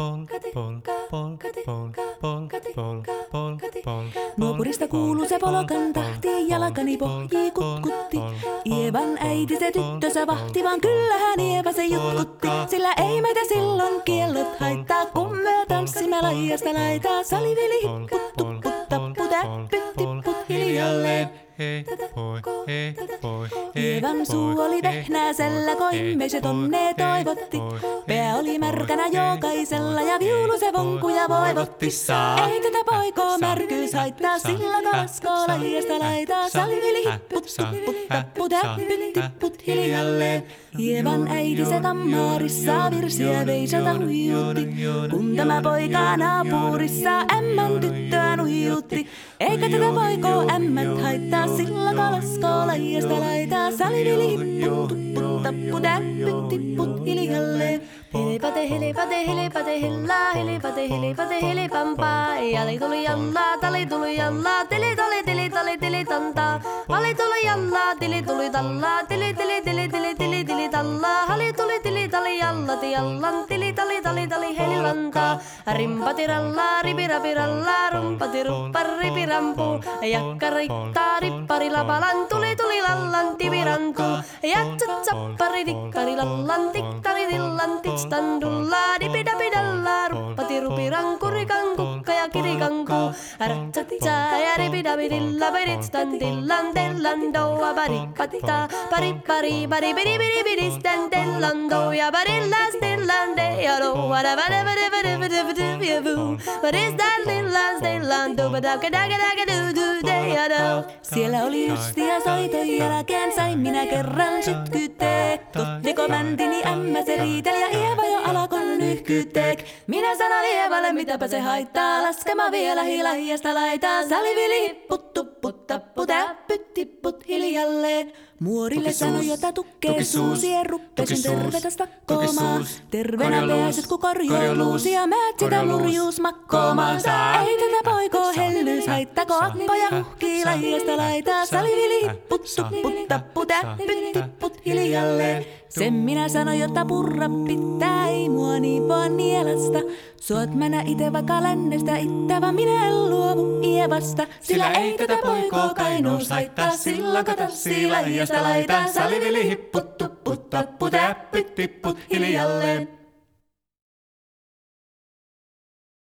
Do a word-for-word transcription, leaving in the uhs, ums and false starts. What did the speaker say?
Nuopurista kuuluu se polokan tahti, jalkani pohjii kutkutti. Ievan äiti se tyttönsä vahti, vaan kyllähän Ieva se jutkutti. Sillä ei meitä silloin kiellot haittaa, kun me tanssimme laijasta laitaa. Salivili hipput, tupput, tappu, täppyt, tipput hiljalleen. Hei, hoi, hei, hoi, Ievan suu oli vehnäisellä, koimme se tonne toivotti. Pää oli märkänä jokaisella ja viulu se vonkuja voivotti. Ei tätä poikoo märkyys haittaa, sillä kalaskoo laijasta laitaa. Salivili hipput, tupput, tappu, täppyt, tipput hiljalleen. Ievan äiti se tammaarissa virsiä veisata huijutti. Kun tämä poika naapurissa ämmän tyttöä nuijutti. Eikä tätä poikoo ämmät haittaa, sillä kalaskoo laijasta laitaa. Salivili hipput, tupput, tappu, täppyt, tipput hiljalleen. Hilipate, hilipate, hilipate, hillaa, hilipate, hilipate, hilipampaa. Jali tuli jallaa, tali tuli jallaa, tili tuli, tili tuli, tili tantaa. Hali tuli jallaa, tili tuli tallaa, tili tili, tili tili, tili tili tallaa. Hali tuli, tili tali jallati jallan, tili tali, tali tali, helilantaa. Rimpati rallaa, ripirapi rallaa, rumpati ruppar, ripirampu. Jakka riittaa, rippari lapalan, tuli tuli lallan, tivirantu. Jatsat sappari, dikkari lallan, tikkari dillan, tiks. Standulla dipidapidalla ruppati rupiranku rikanku ja kirikanku ratsatsa ja ripidapidilla pidit standillan tellan doa parippatta parippari paripidi pidi pidi standillan doa parilla stillan de ja do vada vada vada vada vada vada vada what is that lillan stillan do vada kada kada kada do de ja do. Siellä oli justia soiton jälkeen sain minä kerran sytkyteek. Tuttiko mäntini ämmä se riiteli ja Ieva jo alakon nyhkyteek. Minä sanon Ievalle mitäpä se haittaa, laskema vielä hilahiasta laitaa. Salivili hipput, tupput, tappu, täppyt, tipput hiljalleen. Muorille sanoi jota tukkee suusi, ruppesin tervetä stakkoomaan. Terveenä pääset ku korjouluusi ja määt sitä murjuus makkoomaan. Ei tätä poikoo hellyys haittako akkoja huhkii laijasta laitaa. Salivili hipput, tupput, tappu, täppyt, tipput hiljalleen. Sen minä sanoin, jotta purra pitää, ei mua niin vaan nielasta. Suot mänä ite vaikka lännestä ittävä, minä en luovu Ievasta. Sillä ei tätä poikoo kainuus haittaa, sillä katassi laijasta laitaa. Salivili hipput, tupput, tappu, täppyt, tipput hiljalleen.